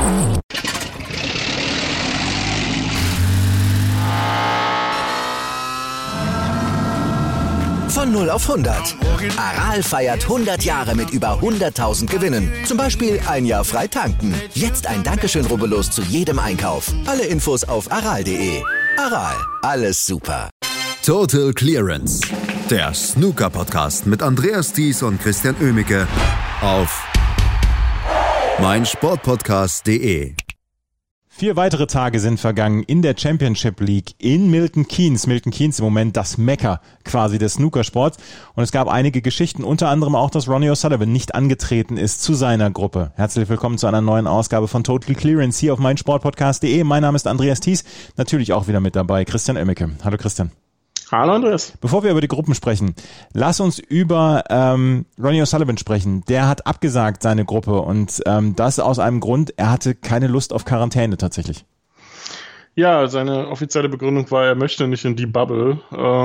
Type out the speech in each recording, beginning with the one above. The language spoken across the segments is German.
Von 0 auf 100. Aral feiert 100 Jahre mit über 100.000 Gewinnen. Zum Beispiel ein Jahr frei tanken. Jetzt ein Dankeschön, rubbellos zu jedem Einkauf. Alle Infos auf aral.de. Aral, alles super. Total Clearance. Der Snooker-Podcast mit Andreas Thies und Christian Oemicke auf meinsportpodcast.de. 4 weitere Tage sind vergangen in der Championship League in Milton Keynes. Milton Keynes im Moment das Mekka quasi des Snookersports. Und es gab einige Geschichten, unter anderem auch, dass Ronnie O'Sullivan nicht angetreten ist zu seiner Gruppe. Herzlich willkommen zu einer neuen Ausgabe von Total Clearance hier auf meinsportpodcast.de. Mein Name ist Andreas Thies, natürlich auch wieder mit dabei Christian Oemicke. Hallo Christian. Hallo Andreas. Bevor wir über die Gruppen sprechen, lass uns über Ronnie O'Sullivan sprechen. Der hat abgesagt seine Gruppe und das aus einem Grund, er hatte keine Lust auf Quarantäne tatsächlich. Ja, seine offizielle Begründung war, er möchte nicht in die Bubble.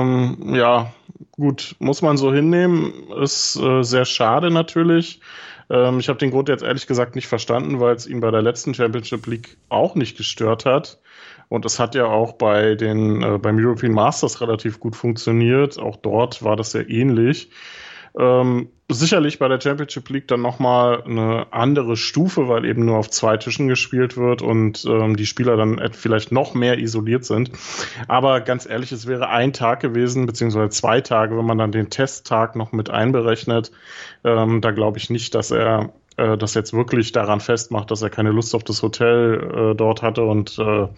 Ja, gut, muss man so hinnehmen. Ist sehr schade natürlich. Ich habe den Grund jetzt ehrlich gesagt nicht verstanden, weil es ihn bei der letzten Championship League auch nicht gestört hat. Und es hat ja auch beim European Masters relativ gut funktioniert. Auch dort war das sehr ähnlich. Sicherlich bei der Championship League dann nochmal eine andere Stufe, weil eben nur auf 2 Tischen gespielt wird und die Spieler dann vielleicht noch mehr isoliert sind. Aber ganz ehrlich, es wäre ein Tag gewesen, beziehungsweise 2 Tage, wenn man dann den Testtag noch mit einberechnet. Da glaube ich nicht, dass er das jetzt wirklich daran festmacht, dass er keine Lust auf das Hotel dort hatte und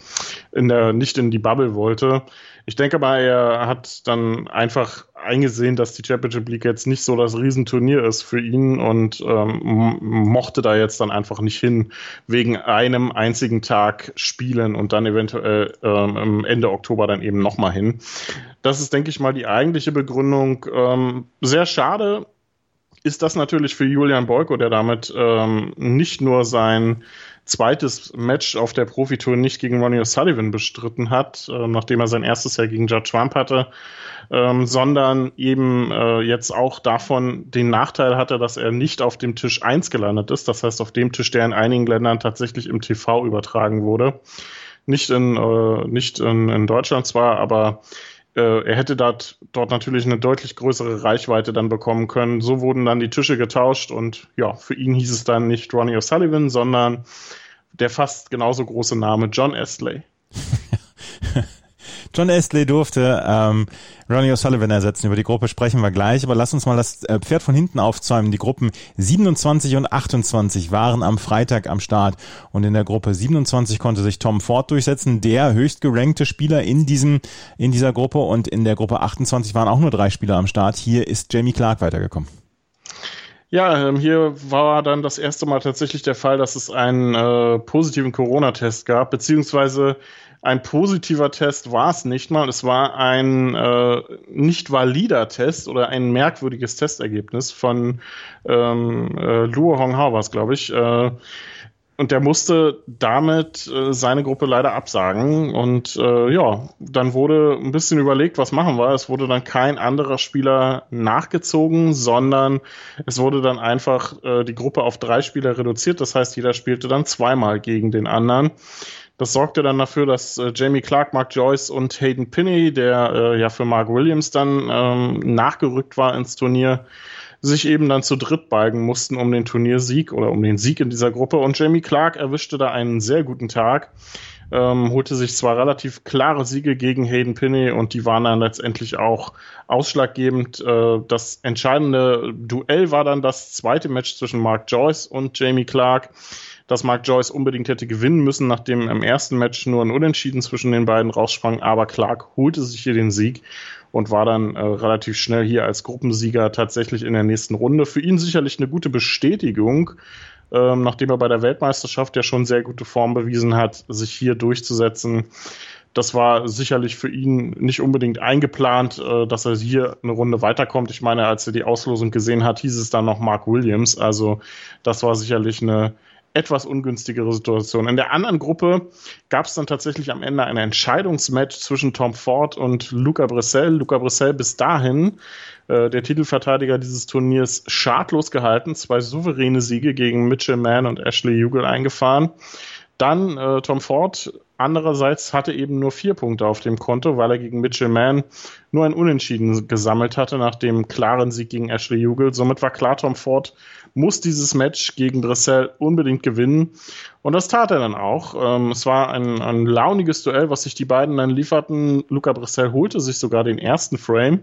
nicht in die Bubble wollte. Ich denke mal, er hat dann einfach eingesehen, dass die Championship League jetzt nicht so das Riesenturnier ist für ihn und mochte da jetzt dann einfach nicht hin, wegen einem einzigen Tag spielen und dann eventuell Ende Oktober dann eben nochmal hin. Das ist, denke ich mal, die eigentliche Begründung. Sehr schade ist das natürlich für Julian Boyko, der damit nicht nur sein zweites Match auf der Profitour nicht gegen Ronnie O'Sullivan bestritten hat, nachdem er sein erstes Jahr gegen Judd Trump hatte, sondern eben jetzt auch davon den Nachteil hatte, dass er nicht auf dem Tisch 1 gelandet ist, das heißt auf dem Tisch, der in einigen Ländern tatsächlich im TV übertragen wurde. Nicht in Deutschland zwar, aber er hätte dort natürlich eine deutlich größere Reichweite dann bekommen können. So wurden dann die Tische getauscht und ja, für ihn hieß es dann nicht Ronnie O'Sullivan, sondern der fast genauso große Name John Astley. John Astley durfte Ronnie O'Sullivan ersetzen. Über die Gruppe sprechen wir gleich, aber lass uns mal das Pferd von hinten aufzäumen. Die Gruppen 27 und 28 waren am Freitag am Start und in der Gruppe 27 konnte sich Tom Ford durchsetzen, der höchst gerankte Spieler in dieser Gruppe, und in der Gruppe 28 waren auch nur 3 Spieler am Start. Hier ist Jamie Clark weitergekommen. Ja, hier war dann das erste Mal tatsächlich der Fall, dass es einen positiven Corona-Test gab, beziehungsweise ein positiver Test war es nicht mal. Es war ein nicht valider Test oder ein merkwürdiges Testergebnis von Luo Honghao war es, glaube ich. Und der musste damit seine Gruppe leider absagen. Und ja, dann wurde ein bisschen überlegt, was machen wir. Es wurde dann kein anderer Spieler nachgezogen, sondern es wurde dann einfach die Gruppe auf 3 Spieler reduziert. Das heißt, jeder spielte dann 2-mal gegen den anderen. Das sorgte dann dafür, dass Jamie Clark, Mark Joyce und Hayden Pinney, der ja für Mark Williams dann nachgerückt war ins Turnier, sich eben dann zu dritt balgen mussten um den Turniersieg oder um den Sieg in dieser Gruppe. Und Jamie Clark erwischte da einen sehr guten Tag, holte sich zwar relativ klare Siege gegen Hayden Pinney und die waren dann letztendlich auch ausschlaggebend. Das entscheidende Duell war dann das zweite Match zwischen Mark Joyce und Jamie Clark, dass Mark Joyce unbedingt hätte gewinnen müssen, nachdem im ersten Match nur ein Unentschieden zwischen den beiden raussprang. Aber Clark holte sich hier den Sieg und war dann relativ schnell hier als Gruppensieger tatsächlich in der nächsten Runde. Für ihn sicherlich eine gute Bestätigung, nachdem er bei der Weltmeisterschaft ja schon sehr gute Form bewiesen hat, sich hier durchzusetzen. Das war sicherlich für ihn nicht unbedingt eingeplant, dass er hier eine Runde weiterkommt. Ich meine, als er die Auslosung gesehen hat, hieß es dann noch Mark Williams. Also das war sicherlich eine etwas ungünstigere Situation. In der anderen Gruppe gab es dann tatsächlich am Ende ein Entscheidungsmatch zwischen Tom Ford und Luca Bressel. Luca Bressel bis dahin der Titelverteidiger dieses Turniers schadlos gehalten, 2 souveräne Siege gegen Mitchell Mann und Ashley Ugal eingefahren. Dann Tom Ford andererseits hatte eben nur 4 Punkte auf dem Konto, weil er gegen Mitchell Mann nur ein Unentschieden gesammelt hatte nach dem klaren Sieg gegen Ashley Ugal. Somit war klar, Tom Ford muss dieses Match gegen Dressel unbedingt gewinnen. Und das tat er dann auch. Es war ein launiges Duell, was sich die beiden dann lieferten. Luca Dressel holte sich sogar den ersten Frame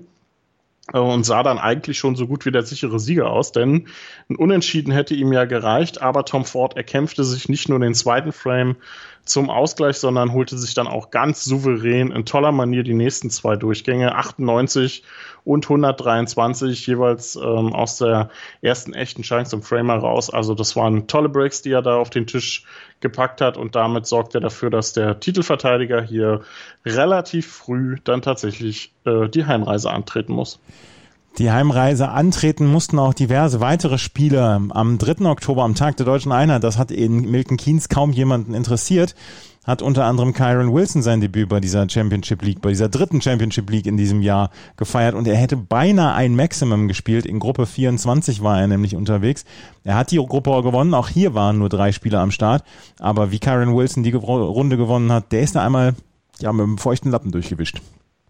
und sah dann eigentlich schon so gut wie der sichere Sieger aus, denn ein Unentschieden hätte ihm ja gereicht, aber Tom Ford erkämpfte sich nicht nur den zweiten Frame zum Ausgleich, sondern holte sich dann auch ganz souverän in toller Manier die nächsten 2 Durchgänge, 98 und 123, jeweils aus der ersten echten Chance zum Frame heraus. Also das waren tolle Breaks, die er da auf den Tisch gepackt hat, und damit sorgt er dafür, dass der Titelverteidiger hier relativ früh dann tatsächlich die Heimreise antreten muss. Die Heimreise antreten mussten auch diverse weitere Spieler. Am 3. Oktober, am Tag der Deutschen Einheit, das hat in Milton Keynes kaum jemanden interessiert, hat unter anderem Kyron Wilson sein Debüt bei dieser Championship League, bei dieser 3. Championship League in diesem Jahr gefeiert, und er hätte beinahe ein Maximum gespielt. In Gruppe 24 war er nämlich unterwegs. Er hat die Gruppe gewonnen, auch hier waren nur 3 Spieler am Start, aber wie Kyron Wilson die Runde gewonnen hat, der ist da einmal mit einem feuchten Lappen durchgewischt.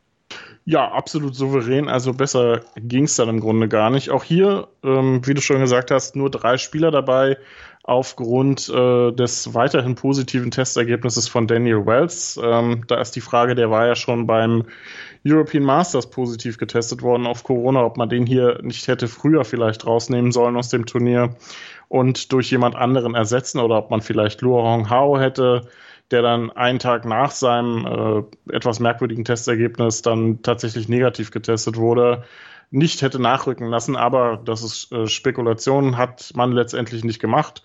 Ja, absolut souverän, also besser ging es dann im Grunde gar nicht. Auch hier, wie du schon gesagt hast, nur 3 Spieler dabei aufgrund des weiterhin positiven Testergebnisses von Daniel Wells. Da ist die Frage, der war ja schon beim European Masters positiv getestet worden auf Corona, ob man den hier nicht hätte früher vielleicht rausnehmen sollen aus dem Turnier und durch jemand anderen ersetzen, oder ob man vielleicht Luo Hong Hao hätte, der dann einen Tag nach seinem etwas merkwürdigen Testergebnis dann tatsächlich negativ getestet wurde, nicht hätte nachrücken lassen. Aber das ist Spekulation, hat man letztendlich nicht gemacht.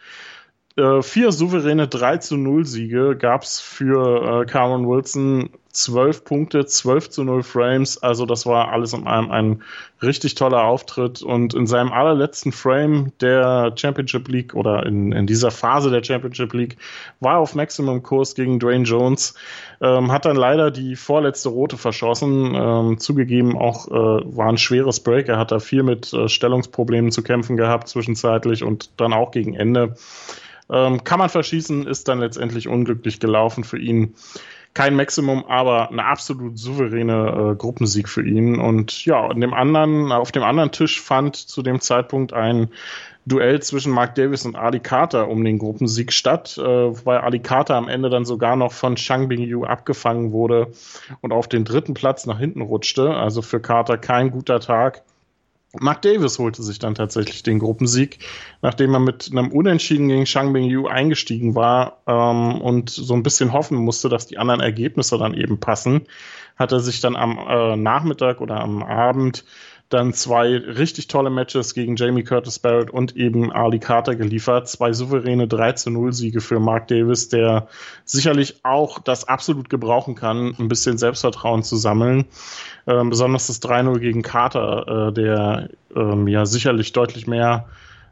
4 souveräne 3-0 Siege gab es für Kyron Wilson, 12 Punkte, 12-0 Frames, also das war alles in allem ein richtig toller Auftritt, und in seinem allerletzten Frame der Championship League oder in dieser Phase der Championship League war er auf Maximum-Kurs gegen Dwayne Jones, hat dann leider die vorletzte Rote verschossen, zugegeben auch war ein schweres Break, er hat da viel mit Stellungsproblemen zu kämpfen gehabt zwischenzeitlich und dann auch gegen Ende. Kann man verschießen, ist dann letztendlich unglücklich gelaufen für ihn. Kein Maximum, aber eine absolut souveräne Gruppensieg für ihn. Und ja, auf dem anderen Tisch fand zu dem Zeitpunkt ein Duell zwischen Mark Davis und Ali Carter um den Gruppensieg statt, weil Ali Carter am Ende dann sogar noch von Zhang Bingyu abgefangen wurde und auf den 3. Platz nach hinten rutschte. Also für Carter kein guter Tag. Mark Davis holte sich dann tatsächlich den Gruppensieg, nachdem er mit einem Unentschieden gegen Zhang Bingyu eingestiegen war und so ein bisschen hoffen musste, dass die anderen Ergebnisse dann eben passen, hat er sich dann am Nachmittag oder am Abend dann 2 richtig tolle Matches gegen Jamie Curtis Barrett und eben Ali Carter geliefert. 2 souveräne 3-0 Siege für Mark Davis, der sicherlich auch das absolut gebrauchen kann, ein bisschen Selbstvertrauen zu sammeln. Besonders das 3-0 gegen Carter, der ja sicherlich deutlich mehr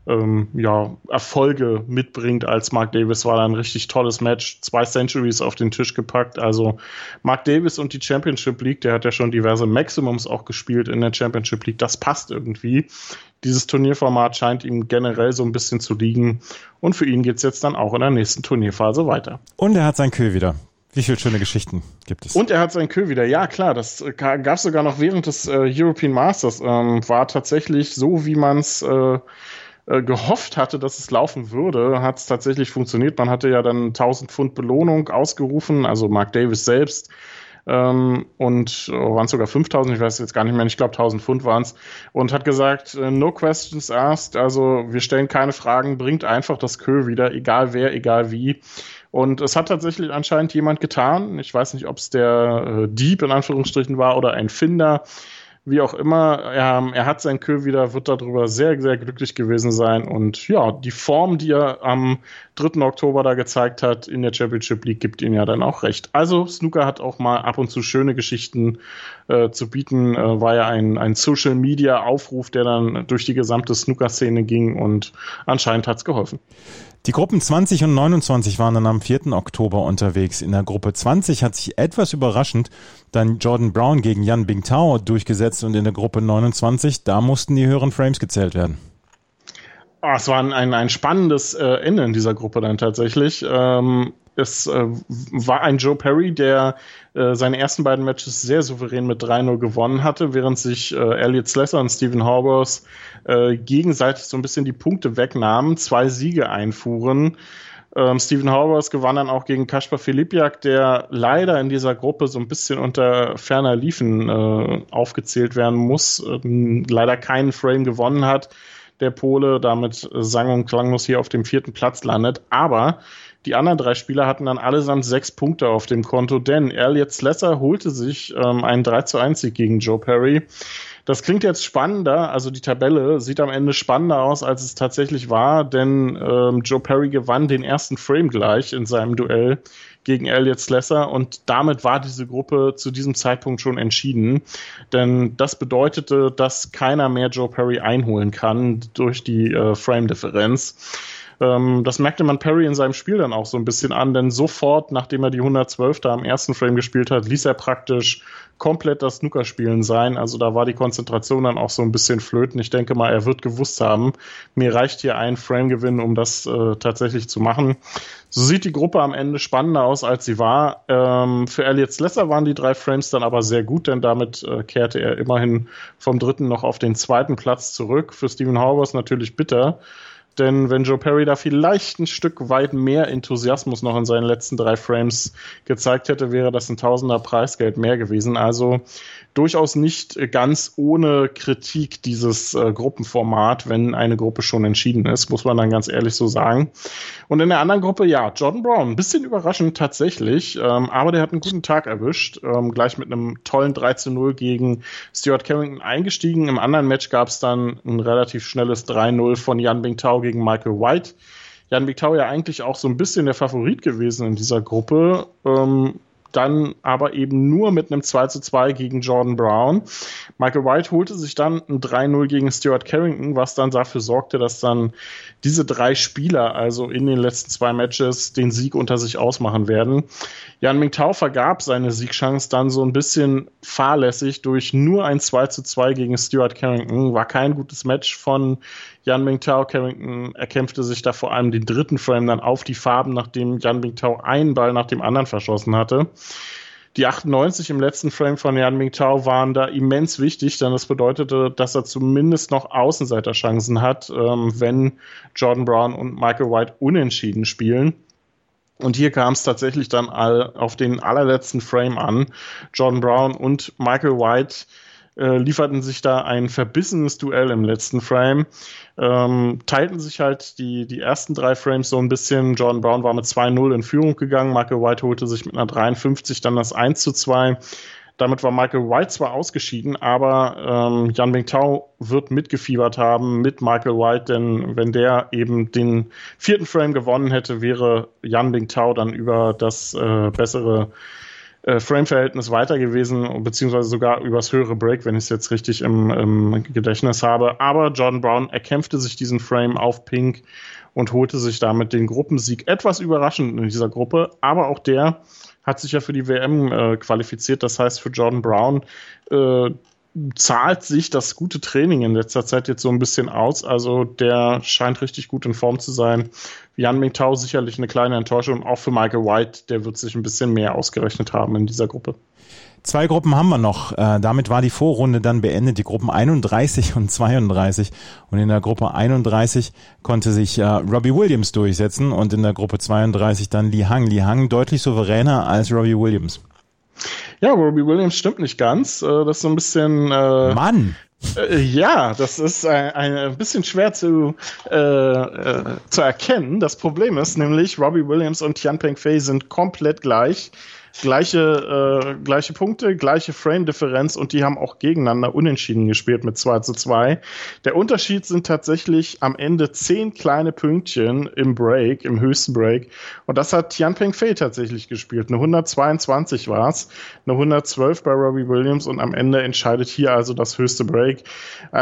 Erfolge mitbringt als Mark Davis, war da ein richtig tolles Match. 2 Centuries auf den Tisch gepackt. Also Mark Davis und die Championship League, der hat ja schon diverse Maximums auch gespielt in der Championship League. Das passt irgendwie. Dieses Turnierformat scheint ihm generell so ein bisschen zu liegen. Und für ihn geht's jetzt dann auch in der nächsten Turnierphase weiter. Und er hat sein Kö wieder. Wie viele schöne Geschichten gibt es? Und er hat sein Kö wieder. Ja, klar, das gab es sogar noch während des European Masters. War tatsächlich so, wie man es gehofft hatte, dass es laufen würde, hat es tatsächlich funktioniert. Man hatte ja dann 1000 Pfund Belohnung ausgerufen, also Mark Davis selbst, und waren es sogar 5000, ich weiß jetzt gar nicht mehr, ich glaube 1000 Pfund waren es, und hat gesagt, no questions asked, also wir stellen keine Fragen, bringt einfach das Kö wieder, egal wer, egal wie. Und es hat tatsächlich anscheinend jemand getan, ich weiß nicht, ob es der Dieb in Anführungsstrichen war oder ein Finder, wie auch immer, er hat sein Kö wieder, wird darüber sehr, sehr glücklich gewesen sein. Und ja, die Form, die er am 3. Oktober da gezeigt hat in der Championship League, gibt ihm ja dann auch recht. Also Snooker hat auch mal ab und zu schöne Geschichten zu bieten. War ja ein Social-Media-Aufruf, der dann durch die gesamte Snooker-Szene ging, und anscheinend hat's geholfen. Die Gruppen 20 und 29 waren dann am 4. Oktober unterwegs. In der Gruppe 20 hat sich etwas überraschend dann Jordan Brown gegen Yan Bingtao durchgesetzt, und in der Gruppe 29, da mussten die höheren Frames gezählt werden. Es war ein spannendes Ende in dieser Gruppe dann tatsächlich. Es war ein Joe Perry, der seine ersten beiden Matches sehr souverän mit 3-0 gewonnen hatte, während sich Elliot Slesser und Stephen Horvath gegenseitig so ein bisschen die Punkte wegnahmen, 2 Siege einfuhren. Stephen Horvath gewann dann auch gegen Kaspar Filipiak, der leider in dieser Gruppe so ein bisschen unter ferner Liefen aufgezählt werden muss, leider keinen Frame gewonnen hat, der Pole, damit sang- und klanglos hier auf dem 4. Platz landet, aber die anderen 3 Spieler hatten dann allesamt 6 Punkte auf dem Konto, denn Elliot Slesser holte sich einen 3-1-Sieg gegen Joe Perry. Das klingt jetzt spannender, also die Tabelle sieht am Ende spannender aus, als es tatsächlich war, denn Joe Perry gewann den ersten Frame gleich in seinem Duell gegen Elliot Slesser und damit war diese Gruppe zu diesem Zeitpunkt schon entschieden, denn das bedeutete, dass keiner mehr Joe Perry einholen kann durch die Frame-Differenz. Das merkte man Perry in seinem Spiel dann auch so ein bisschen an, denn sofort, nachdem er die 112 da am ersten Frame gespielt hat, ließ er praktisch komplett das Snookerspielen sein. Also da war die Konzentration dann auch so ein bisschen flöten. Ich denke mal, er wird gewusst haben, mir reicht hier ein Frame-Gewinn, um das tatsächlich zu machen. So sieht die Gruppe am Ende spannender aus, als sie war. Für Elliot Slesser waren die 3 Frames dann aber sehr gut, denn damit kehrte er immerhin vom 3. noch auf den 2. Platz zurück. Für Stephen Horvath natürlich bitter. Denn wenn Joe Perry da vielleicht ein Stück weit mehr Enthusiasmus noch in seinen letzten 3 Frames gezeigt hätte, wäre das ein Tausender Preisgeld mehr gewesen. Also durchaus nicht ganz ohne Kritik dieses Gruppenformat, wenn eine Gruppe schon entschieden ist, muss man dann ganz ehrlich so sagen. Und in der anderen Gruppe, ja, Jordan Brown, ein bisschen überraschend tatsächlich, aber der hat einen guten Tag erwischt, gleich mit einem tollen 3-0 gegen Stuart Carrington eingestiegen. Im anderen Match gab es dann ein relativ schnelles 3-0 von Yan Bingtao gegen Michael White. Yan Bingtao ja eigentlich auch so ein bisschen der Favorit gewesen in dieser Gruppe, dann aber eben nur mit einem 2-2 gegen Jordan Brown. Michael White holte sich dann ein 3-0 gegen Stuart Carrington, was dann dafür sorgte, dass dann diese 3 Spieler also in den letzten 2 Matches den Sieg unter sich ausmachen werden. Yan Bingtao vergab seine Siegchance dann so ein bisschen fahrlässig durch nur ein 2-2 gegen Stuart Carrington. War kein gutes Match von Yan Bingtao. Carrington erkämpfte sich da vor allem den 3. Frame dann auf die Farben, nachdem Yan Bingtao einen Ball nach dem anderen verschossen hatte. Die 98 im letzten Frame von Yan Bingtao waren da immens wichtig, denn das bedeutete, dass er zumindest noch Außenseiterchancen hat, wenn Jordan Brown und Michael White unentschieden spielen. Und hier kam es tatsächlich dann auf den allerletzten Frame an. Jordan Brown und Michael White lieferten sich da ein verbissenes Duell im letzten Frame, teilten sich halt die ersten 3 Frames so ein bisschen. Jordan Brown war mit 2-0 in Führung gegangen, Michael White holte sich mit einer 53 dann das 1-2. Damit war Michael White zwar ausgeschieden, aber Yan Bingtao wird mitgefiebert haben mit Michael White, denn wenn der eben den 4. Frame gewonnen hätte, wäre Yan Bingtao dann über das bessere Frame-Verhältnis weiter gewesen, beziehungsweise sogar übers höhere Break, wenn ich es jetzt richtig im Gedächtnis habe. Aber Jordan Brown erkämpfte sich diesen Frame auf Pink und holte sich damit den Gruppensieg. Etwas überraschend in dieser Gruppe, aber auch der hat sich ja für die WM qualifiziert. Das heißt, für Jordan Brown zahlt sich das gute Training in letzter Zeit jetzt so ein bisschen aus. Also der scheint richtig gut in Form zu sein. Yan Bingtao sicherlich eine kleine Enttäuschung. Auch für Michael White, der wird sich ein bisschen mehr ausgerechnet haben in dieser Gruppe. 2 Gruppen haben wir noch. Damit war die Vorrunde dann beendet, die Gruppen 31 und 32. Und in der Gruppe 31 konnte sich Robbie Williams durchsetzen und in der Gruppe 32 dann Li Hang. Li Hang deutlich souveräner als Robbie Williams. Ja, Robbie Williams stimmt nicht ganz. Das ist so ein bisschen... Mann! Ja, das ist ein bisschen schwer zu erkennen. Das Problem ist nämlich, Robbie Williams und Tian Pengfei sind komplett gleich. Gleiche Punkte, gleiche Frame-Differenz und die haben auch gegeneinander unentschieden gespielt mit 2-2. Der Unterschied sind tatsächlich am Ende 10 kleine Pünktchen im Break, im höchsten Break. Und das hat Tian Pengfei tatsächlich gespielt. Eine 122 war es, eine 112 bei Robbie Williams und am Ende entscheidet hier also das höchste Break.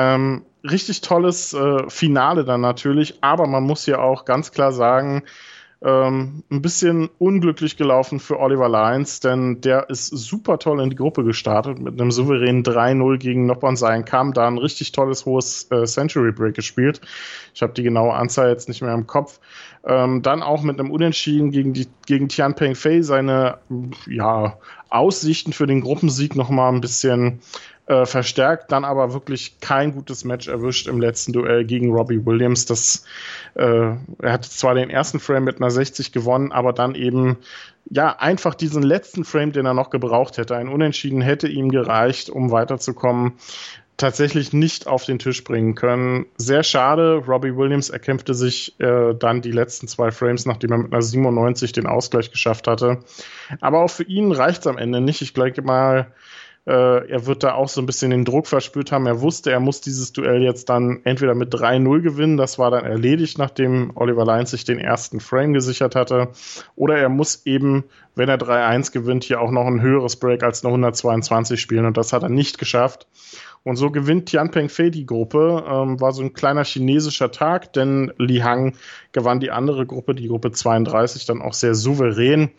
Richtig tolles Finale dann natürlich, aber man muss hier auch ganz klar sagen, Ein bisschen unglücklich gelaufen für Oliver Lyons, denn der ist super toll in die Gruppe gestartet mit einem souveränen 3-0 gegen Noppon Sein Kam, da ein richtig tolles hohes Century Break gespielt. Ich habe die genaue Anzahl jetzt nicht mehr im Kopf. Dann auch mit einem Unentschieden gegen Tian Pengfei seine Aussichten für den Gruppensieg nochmal ein bisschen verstärkt, dann aber wirklich kein gutes Match erwischt im letzten Duell gegen Robbie Williams. Er hatte zwar den ersten Frame mit einer 60 gewonnen, aber dann eben einfach diesen letzten Frame, den er noch gebraucht hätte. Ein Unentschieden hätte ihm gereicht, um weiterzukommen, tatsächlich nicht auf den Tisch bringen können. Sehr schade. Robbie Williams erkämpfte sich dann die letzten 2 Frames, nachdem er mit einer 97 den Ausgleich geschafft hatte. Aber auch für ihn reicht es am Ende nicht. Ich denke mal, er wird da auch so ein bisschen den Druck verspürt haben. Er wusste, er muss dieses Duell jetzt dann entweder mit 3-0 gewinnen, das war dann erledigt, nachdem Oliver Lyons sich den ersten Frame gesichert hatte, oder er muss eben, wenn er 3-1 gewinnt, hier auch noch ein höheres Break als eine 122 spielen, und das hat er nicht geschafft. Und so gewinnt Tian Pengfei die Gruppe. War so ein kleiner chinesischer Tag, denn Li Hang gewann die andere Gruppe, die Gruppe 32, dann auch sehr souverän.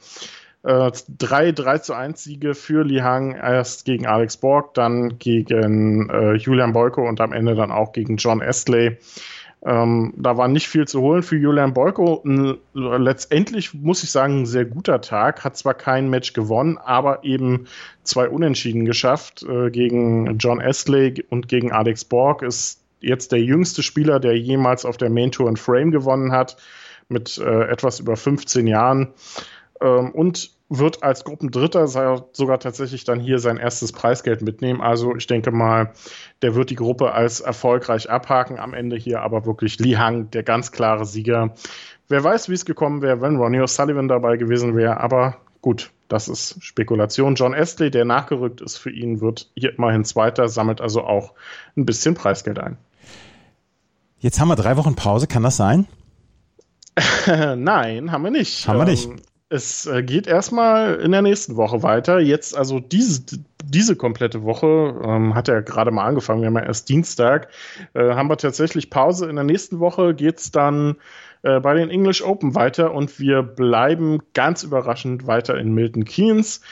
3-1 Siege für Li Hang, erst gegen Alex Borg, dann gegen Julian Boyko und am Ende dann auch gegen John Astley. Da war nicht viel zu holen für Julian Boyko. Letztendlich muss ich sagen, ein sehr guter Tag. Hat zwar kein Match gewonnen, aber eben 2 Unentschieden geschafft gegen John Astley und gegen Alex Borg. Ist jetzt der jüngste Spieler, der jemals auf der Main Tour ein Frame gewonnen hat, mit etwas über 15 Jahren. Und wird als Gruppendritter sogar tatsächlich dann hier sein erstes Preisgeld mitnehmen. Also ich denke mal, der wird die Gruppe als erfolgreich abhaken. Am Ende hier aber wirklich Li Hang, der ganz klare Sieger. Wer weiß, wie es gekommen wäre, wenn Ronnie O'Sullivan dabei gewesen wäre. Aber gut, das ist Spekulation. John Astley, der nachgerückt ist für ihn, wird hier immerhin Zweiter, sammelt also auch ein bisschen Preisgeld ein. Jetzt haben wir 3 Wochen Pause, kann das sein? Nein, haben wir nicht. Es geht erstmal in der nächsten Woche weiter. Jetzt also diese komplette Woche hat er gerade mal angefangen. Wir haben ja erst Dienstag. Haben wir tatsächlich Pause. In der nächsten Woche geht's dann bei den English Open weiter und wir bleiben ganz überraschend weiter in Milton Keynes.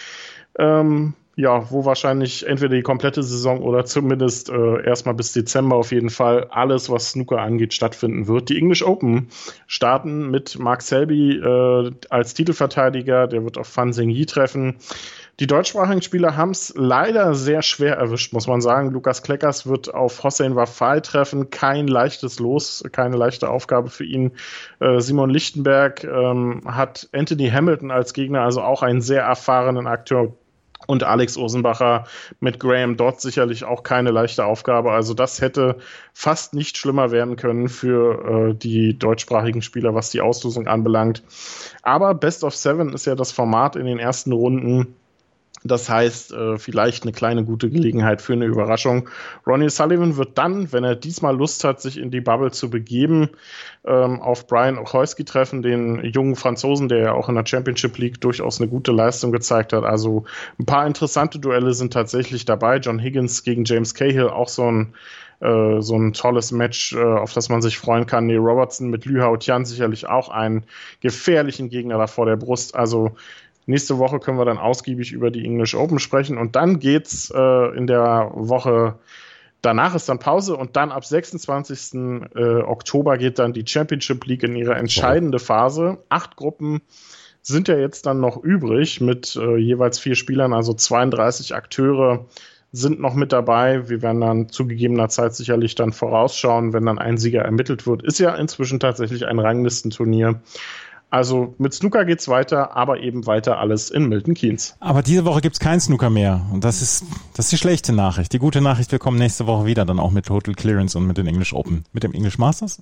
Wo wahrscheinlich entweder die komplette Saison oder zumindest erstmal bis Dezember auf jeden Fall alles, was Snooker angeht, stattfinden wird. Die English Open starten mit Mark Selby als Titelverteidiger. Der wird auf Fan Zhengyi treffen. Die deutschsprachigen Spieler haben es leider sehr schwer erwischt, muss man sagen. Lukas Kleckers wird auf Hossein Wafai treffen. Kein leichtes Los, keine leichte Aufgabe für ihn. Simon Lichtenberg hat Anthony Hamilton als Gegner, also auch einen sehr erfahrenen Akteur. Und Alex Osenbacher mit Graham Dodd sicherlich auch keine leichte Aufgabe. Also das hätte fast nicht schlimmer werden können für die deutschsprachigen Spieler, was die Auslosung anbelangt. Aber Best of 7 ist ja das Format in den ersten Runden. Das heißt, vielleicht eine kleine gute Gelegenheit für eine Überraschung. Ronnie O'Sullivan wird dann, wenn er diesmal Lust hat, sich in die Bubble zu begeben, auf Brian Ochojski treffen, den jungen Franzosen, der ja auch in der Championship League durchaus eine gute Leistung gezeigt hat. Also ein paar interessante Duelle sind tatsächlich dabei. John Higgins gegen James Cahill, auch so ein tolles Match, auf das man sich freuen kann. Neil Robertson mit Lü Hao Tian sicherlich auch einen gefährlichen Gegner da vor der Brust. Also nächste Woche können wir dann ausgiebig über die English Open sprechen und dann geht's in der Woche danach ist dann Pause und dann ab 26. Oktober geht dann die Championship League in ihre entscheidende Phase. 8 Gruppen sind ja jetzt dann noch übrig mit jeweils 4 Spielern, also 32 Akteure sind noch mit dabei. Wir werden dann zu gegebener Zeit sicherlich dann vorausschauen, wenn dann ein Sieger ermittelt wird. Ist ja inzwischen tatsächlich ein Ranglistenturnier. Also mit Snooker geht's weiter, aber eben weiter alles in Milton Keynes. Aber diese Woche gibt's kein Snooker mehr und das ist die schlechte Nachricht. Die gute Nachricht, wir kommen nächste Woche wieder, dann auch mit Total Clearance und mit den English Open. Mit dem English Masters?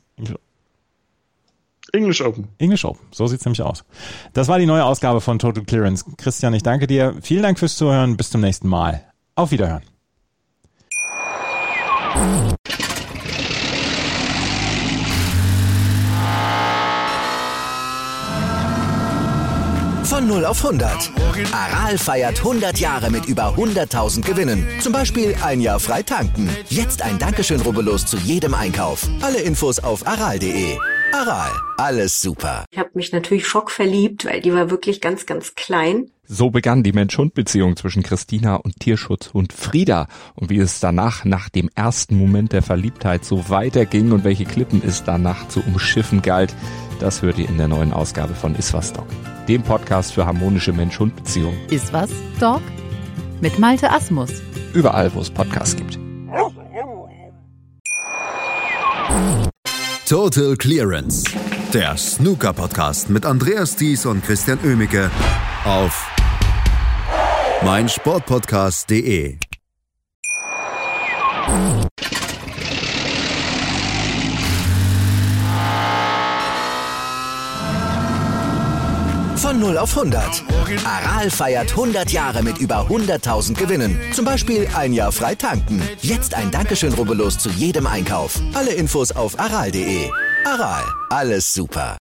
English Open. English Open, so sieht's nämlich aus. Das war die neue Ausgabe von Total Clearance. Christian, ich danke dir. Vielen Dank fürs Zuhören. Bis zum nächsten Mal. Auf Wiederhören. Von 0 auf 100. Aral feiert 100 Jahre mit über 100.000 Gewinnen. Zum Beispiel ein Jahr frei tanken. Jetzt ein Dankeschön, rubbellos zu jedem Einkauf. Alle Infos auf aral.de. Aral, alles super. Ich habe mich natürlich schockverliebt, weil die war wirklich ganz, ganz klein. So begann die Mensch-Hund-Beziehung zwischen Christina und Tierschutzhund Frieda. Und wie es danach, nach dem ersten Moment der Verliebtheit, so weiterging und welche Klippen es danach zu umschiffen galt, das hört ihr in der neuen Ausgabe von Iswas Dog, dem Podcast für harmonische Mensch-Hund-Beziehungen. Iswas Dog mit Malte Asmus. Überall, wo es Podcasts gibt. Total Clearance, der Snooker-Podcast mit Andreas Thies und Christian Oemicke auf meinsportpodcast.de. Von 0 auf 100. Aral feiert 100 Jahre mit über 100.000 Gewinnen. Zum Beispiel ein Jahr frei tanken. Jetzt ein Dankeschön, rubbellos zu jedem Einkauf. Alle Infos auf aral.de. Aral, alles super.